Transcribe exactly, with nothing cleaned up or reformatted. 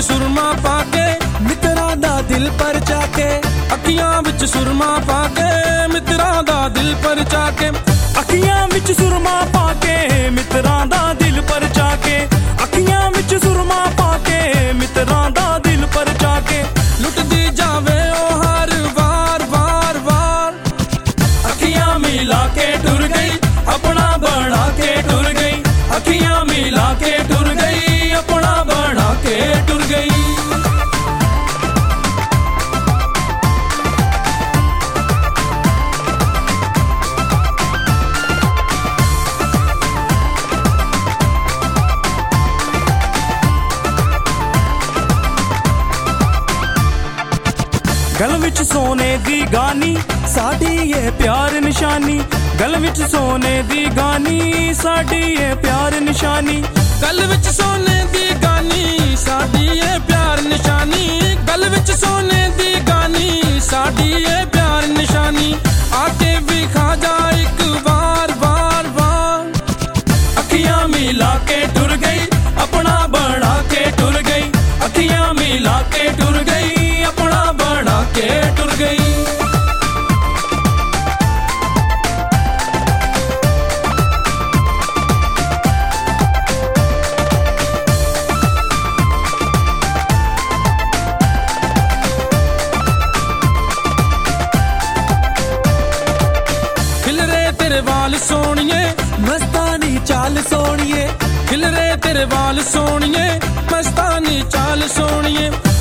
सुरमा पाके मित्रा दा दिल पर जाके, अखियां विच सुरमा पाके मित्रा दा दिल पर जाके, अखियां विच सुरमा पाके मित्रा दा दिल पर जाके, अखियां विच सुरमा पाके मित्रा दा दिल पर जाके, लुटदी जावे ओ हर वार वार वार, अखियां मिला के टुर गई अपना बना के टुर गई, अखियां मिला के टुर गई अपना बना के टुर गई। गल विच सोने दी गानी साडी ये प्यार निशानी, गल विच सोने दी गानी साडी ये प्यार निशानी, गल विच सोने दी गानी साडी ये प्यार निशानी, गल विच सोने दी गानी साडी ये प्यार निशानी, आके भी खा जा एक बार बार बार, अखियां मिला के टुर गई अपना बना के टुर गई, अखियां मिला के टुर गई अपना बना के टुर गई। तेरे वाल सोनिए मस्तानी चाल सोनिए, खिल रे तेरे वाल सोनिए मस्तानी चाल सोनिए।